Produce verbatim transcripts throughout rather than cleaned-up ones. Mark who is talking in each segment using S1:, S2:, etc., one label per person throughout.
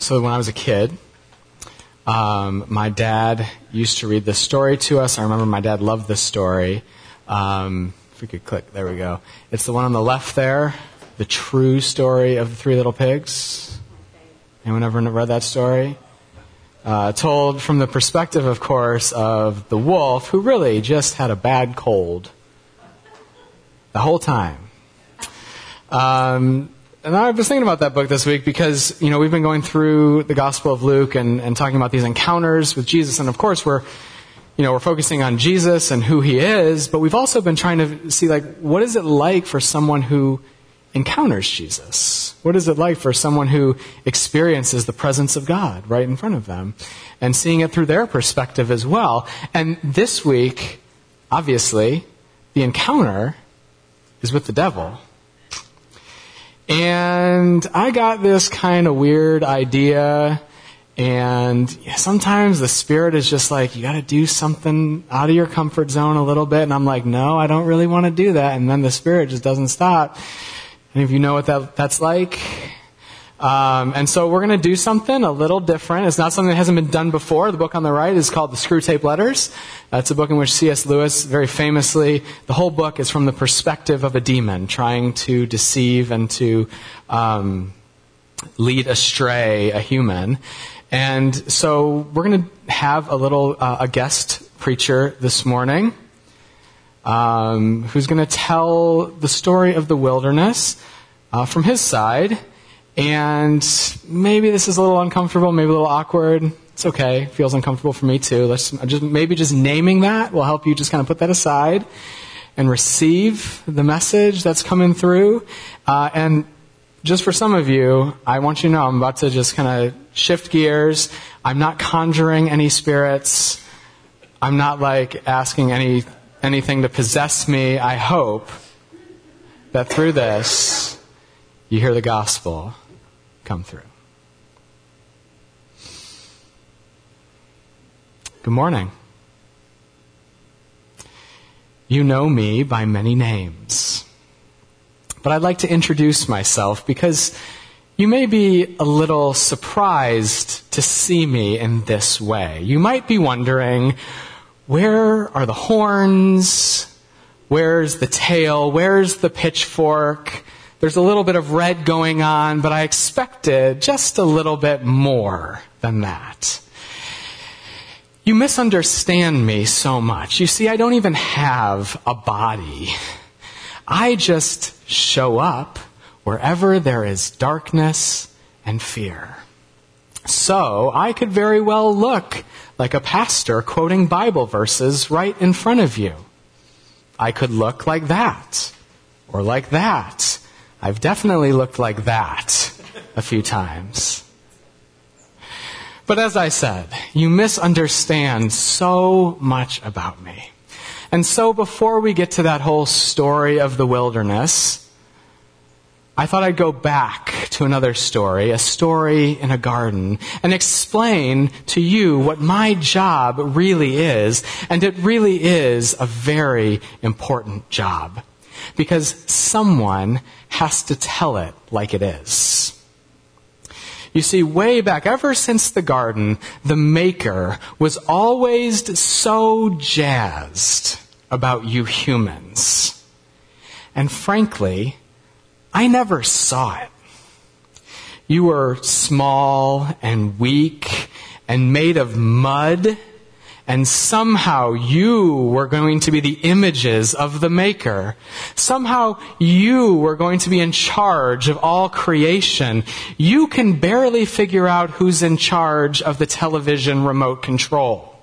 S1: So when I was a kid, um, my dad used to read this story to us. I remember my dad loved this story. Um, if we could click, there we go. It's the one on the left there, the true story of the Three Little Pigs. Anyone ever read that story? Uh, told from the perspective, of course, of the wolf, who really just had a bad cold the whole time. Um, and I was thinking about that book this week because, you know, we've been going through the Gospel of Luke and, and talking about these encounters with Jesus. And, of course, we're, you know, we're focusing on Jesus and who he is. But we've also been trying to see, like, what is it like for someone who encounters Jesus? What is it like for someone who experiences the presence of God right in front of them and seeing it through their perspective as well? And this week, obviously, the encounter is with the devil. And I got this kind of weird idea, and sometimes the Spirit is just like, you got to do something out of your comfort zone a little bit. And I'm like, no, I don't really want to do that. And then the Spirit just doesn't stop. Any of you know what that that's like? Um, and so we're going to do something a little different. It's not something that hasn't been done before. The book on the right is called The Screwtape Letters. That's a book in which C S Lewis, very famously, the whole book is from the perspective of a demon trying to deceive and to um, lead astray a human. And so we're going to have a little uh, a guest preacher this morning. Um, who's going to tell the story of the wilderness uh, from his side. And maybe this is a little uncomfortable, maybe a little awkward. It's okay. It feels uncomfortable for me too. Let's just maybe just naming that will help you just kind of put that aside and receive the message that's coming through. Uh, and just for some of you, I want you to know I'm about to just kind of shift gears. I'm not conjuring any spirits. I'm not like asking any anything to possess me. I hope that through this, you hear the gospel come through. Good morning. You know me by many names, but I'd like to introduce myself because you may be a little surprised to see me in this way. You might be wondering, where are the horns? Where's the tail? Where's the pitchfork? There's a little bit of red going on, but I expected just a little bit more than that. You misunderstand me so much. You see, I don't even have a body. I just show up wherever there is darkness and fear. So I could very well look like a pastor quoting Bible verses right in front of you. I could look like that, or like that. I've definitely looked like that a few times. But as I said, you misunderstand so much about me. And so before we get to that whole story of the wilderness, I thought I'd go back to another story, a story in a garden, and explain to you what my job really is. And it really is a very important job, because someone has to tell it like it is. You see, way back, ever since the garden, the Maker was always so jazzed about you humans. And frankly, I never saw it. You were small and weak and made of mud, and somehow you were going to be the images of the Maker. Somehow you were going to be in charge of all creation. You can barely figure out who's in charge of the television remote control.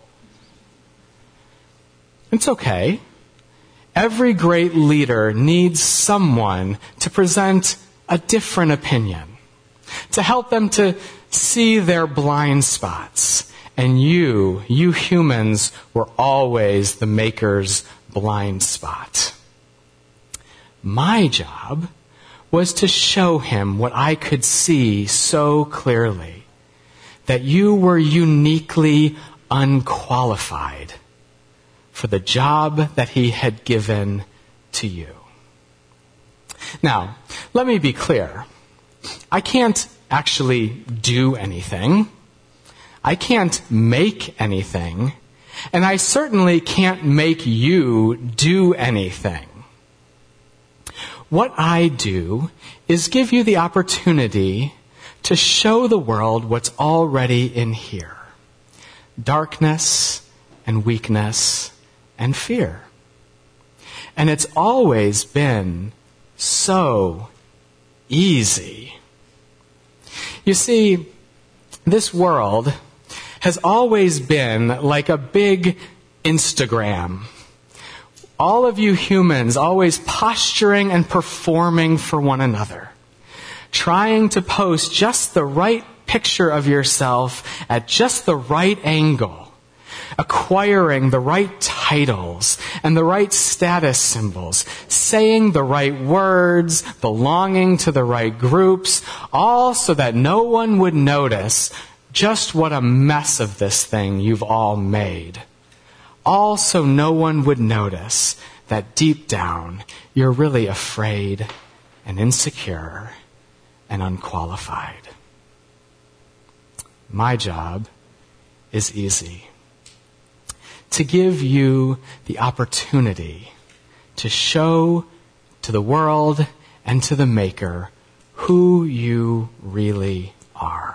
S1: It's okay. Every great leader needs someone to present a different opinion, to help them to see their blind spots. And you, you humans, were always the Maker's blind spot. My job was to show him what I could see so clearly, that you were uniquely unqualified for the job that he had given to you. Now, let me be clear. I can't actually do anything. I can't make anything. And I certainly can't make you do anything. What I do is give you the opportunity to show the world what's already in here. Darkness and weakness and fear. And it's always been so easy. You see, this world has always been like a big Instagram. All of you humans always posturing and performing for one another, trying to post just the right picture of yourself at just the right angle, acquiring the right titles and the right status symbols, saying the right words, belonging to the right groups, all so that no one would notice just what a mess of this thing you've all made. All so no one would notice that deep down you're really afraid and insecure and unqualified. My job is easy. To give you the opportunity to show to the world and to the Maker who you really are.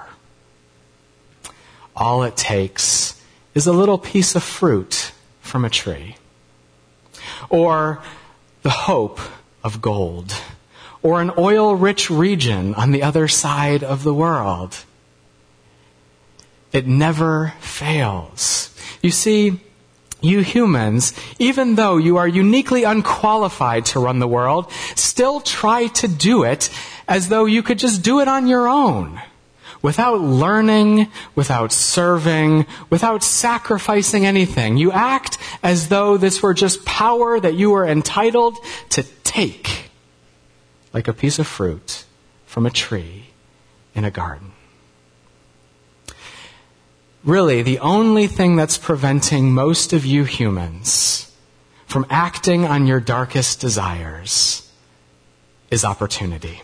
S1: All it takes is a little piece of fruit from a tree, or the hope of gold, or an oil-rich region on the other side of the world. It never fails. You see, you humans, even though you are uniquely unqualified to run the world, still try to do it as though you could just do it on your own. Without learning, without serving, without sacrificing anything. You act as though this were just power that you were entitled to take, like a piece of fruit from a tree in a garden. Really, the only thing that's preventing most of you humans from acting on your darkest desires is opportunity.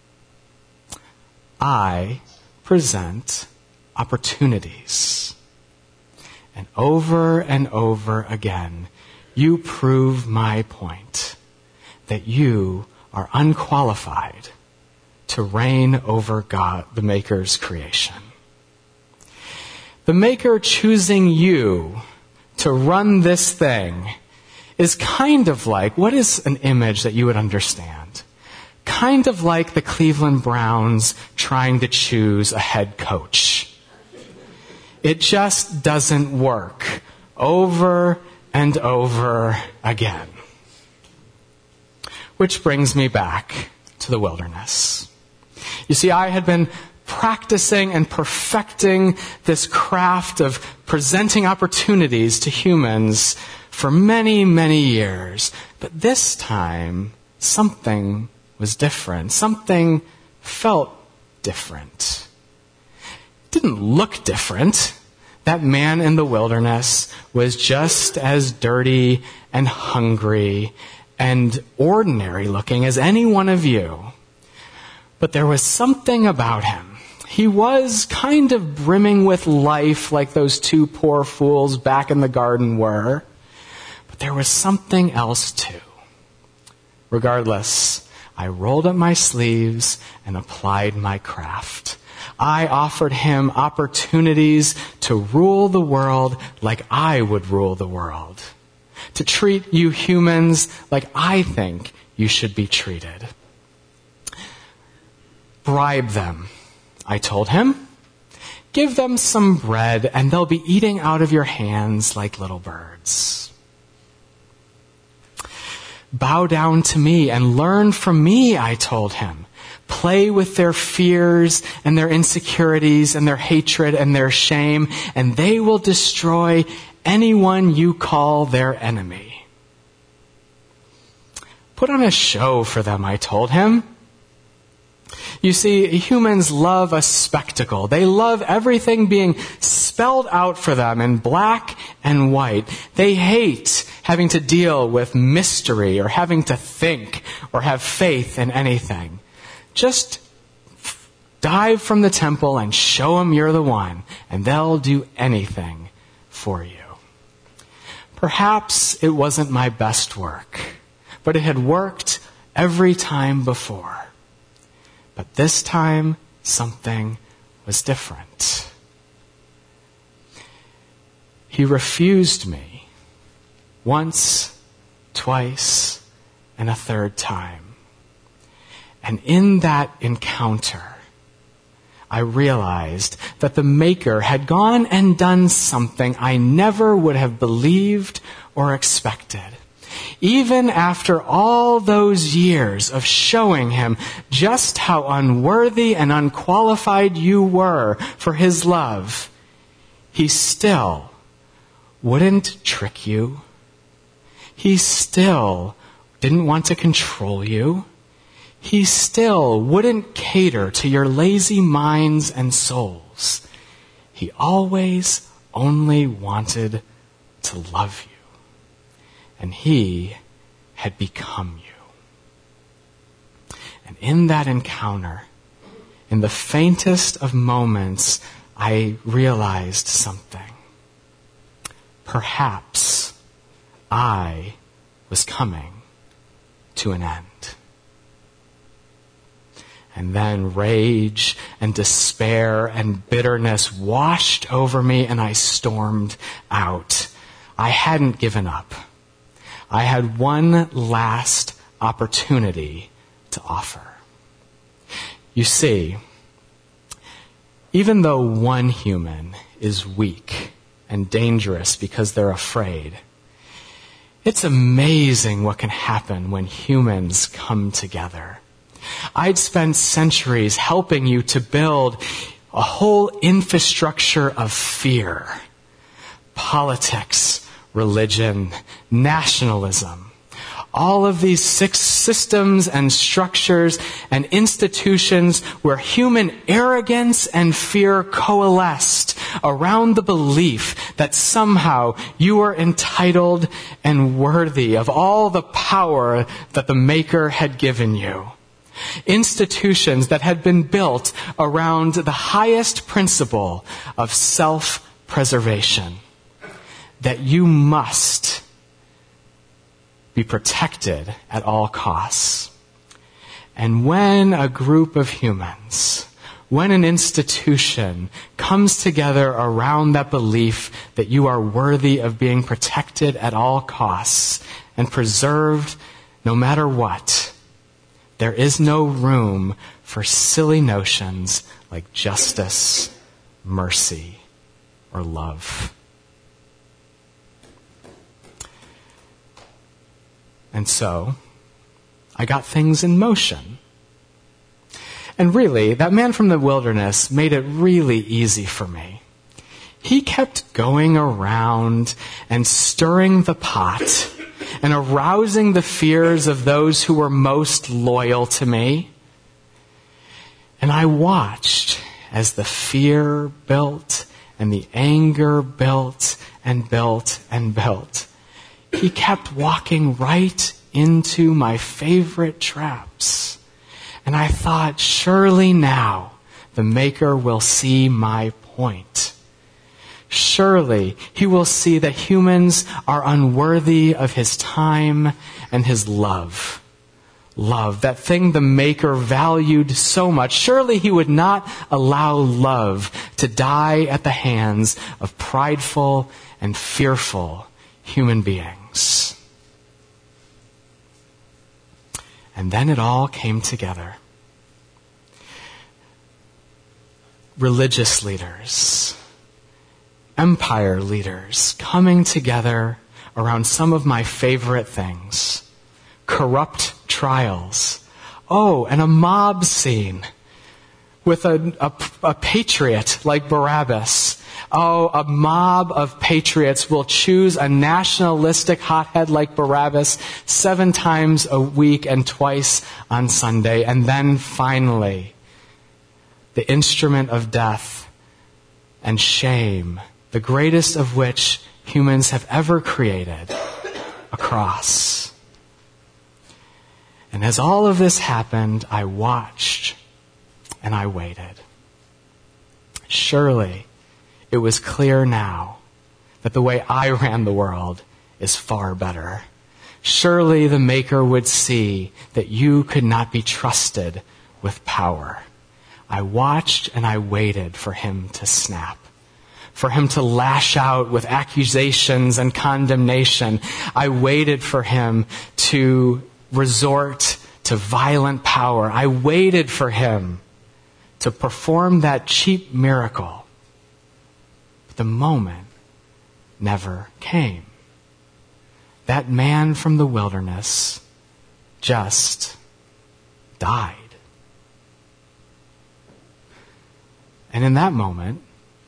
S1: I present opportunities. And over and over again, you prove my point that you are unqualified to reign over God, the Maker's creation. The Maker choosing you to run this thing is kind of like, what is an image that you would understand? Kind of like the Cleveland Browns trying to choose a head coach. It just doesn't work over and over again. Which brings me back to the wilderness. You see, I had been practicing and perfecting this craft of presenting opportunities to humans for many, many years. But this time, something was different. Something felt different. It didn't look different. That man in the wilderness was just as dirty and hungry and ordinary looking as any one of you. But there was something about him. He was kind of brimming with life like those two poor fools back in the garden were. But there was something else too. Regardless, I rolled up my sleeves and applied my craft. I offered him opportunities to rule the world like I would rule the world. To treat you humans like I think you should be treated. Bribe them, I told him. Give them some bread and they'll be eating out of your hands like little birds. Bow down to me and learn from me, I told him. Play with their fears and their insecurities and their hatred and their shame, and they will destroy anyone you call their enemy. Put on a show for them, I told him. You see, humans love a spectacle. They love everything being spelled out for them in black and white. They hate having to deal with mystery or having to think or have faith in anything. Just Dive from the temple and show them you're the one, and they'll do anything for you. Perhaps it wasn't my best work, but it had worked every time before. But this time, something was different. He refused me once, twice, and a third time. And in that encounter, I realized that the Maker had gone and done something I never would have believed or expected. Even after all those years of showing him just how unworthy and unqualified you were for his love, he still wouldn't trick you. He still didn't want to control you. He still wouldn't cater to your lazy minds and souls. He always only wanted to love you. And he had become you. And in that encounter, in the faintest of moments, I realized something. Perhaps I was coming to an end. And then rage and despair and bitterness washed over me, and I stormed out. I hadn't given up. I had one last opportunity to offer. You see, even though one human is weak and dangerous because they're afraid, it's amazing what can happen when humans come together. I'd spent centuries helping you to build a whole infrastructure of fear. Politics, religion, nationalism. All of these six systems and structures and institutions where human arrogance and fear coalesced around the belief that somehow you are entitled and worthy of all the power that the Maker had given you. Institutions that had been built around the highest principle of self-preservation. That you must be protected at all costs. And when a group of humans, when an institution comes together around that belief that you are worthy of being protected at all costs and preserved no matter what, there is no room for silly notions like justice, mercy, or love. And so, I got things in motion. And really, that man from the wilderness made it really easy for me. He kept going around and stirring the pot and arousing the fears of those who were most loyal to me. And I watched as the fear built and the anger built and built and built. He kept walking right into my favorite traps. And I thought, surely now the Maker will see my point. Surely he will see that humans are unworthy of his time and his love. Love, that thing the Maker valued so much. Surely he would not allow love to die at the hands of prideful and fearful human beings. And then it all came together. Religious leaders, empire leaders coming together around some of my favorite things. Corrupt trials. Oh, and a mob scene with a, a, a patriot like Barabbas. Oh, a mob of patriots will choose a nationalistic hothead like Barabbas seven times a week and twice on Sunday. And then finally, the instrument of death and shame, the greatest of which humans have ever created, a cross. And as all of this happened, I watched and I waited. Surely it was clear now that the way I ran the world is far better. Surely the Maker would see that you could not be trusted with power. I watched and I waited for him to snap, for him to lash out with accusations and condemnation. I waited for him to resort to violent power. I waited for him to perform that cheap miracle. But the moment never came. That man from the wilderness just died. And in that moment,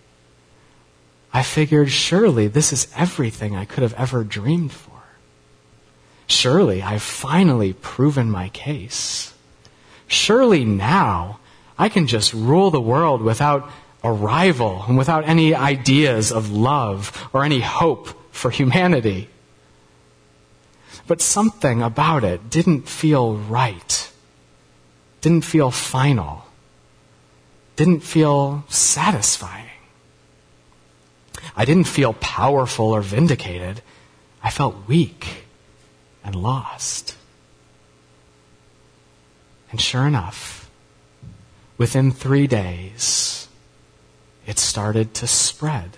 S1: I figured, surely this is everything I could have ever dreamed for. Surely I've finally proven my case. Surely now I can just rule the world without a rival and without any ideas of love or any hope for humanity. But something about it didn't feel right, didn't feel final, didn't feel satisfying. I didn't feel powerful or vindicated. I felt weak and lost. And sure enough, within three days, it started to spread.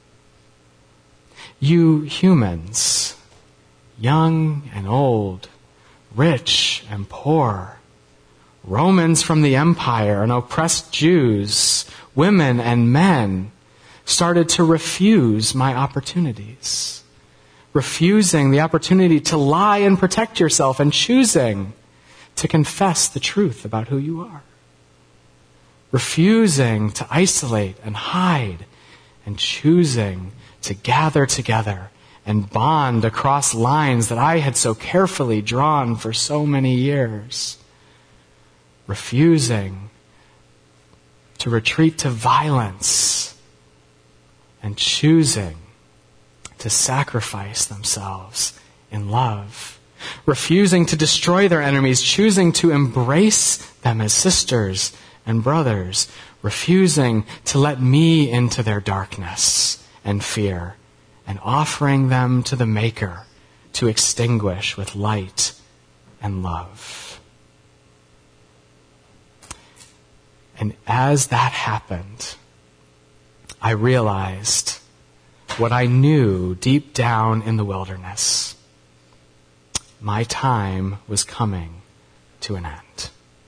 S1: You humans, young and old, rich and poor, Romans from the empire and oppressed Jews, women and men, started to refuse my opportunities, refusing the opportunity to lie and protect yourself and choosing to confess the truth about who you are, refusing to isolate and hide and choosing to gather together and bond across lines that I had so carefully drawn for so many years, refusing to retreat to violence and choosing to sacrifice themselves in love, refusing to destroy their enemies, choosing to embrace them as sisters and brothers, refusing to let me into their darkness and fear, and offering them to the Maker to extinguish with light and love. And as that happened, I realized what I knew deep down in the wilderness. My time was coming to an end.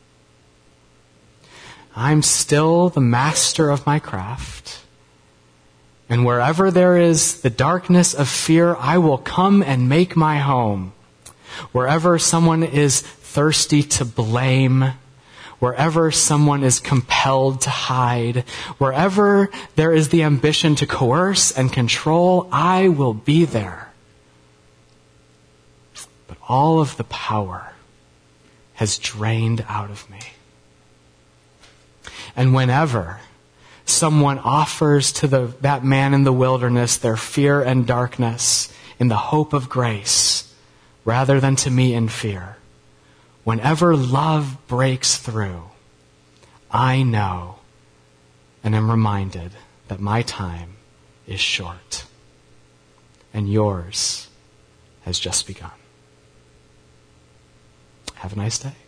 S1: I'm still the master of my craft. And wherever there is the darkness of fear, I will come and make my home. Wherever someone is thirsty to blame, wherever someone is compelled to hide, wherever there is the ambition to coerce and control, I will be there. But all of the power has drained out of me. And whenever someone offers to the, that man in the wilderness their fear and darkness in the hope of grace, rather than to me in fear, whenever love breaks through, I know and am reminded that my time is short and yours has just begun. Have a nice day.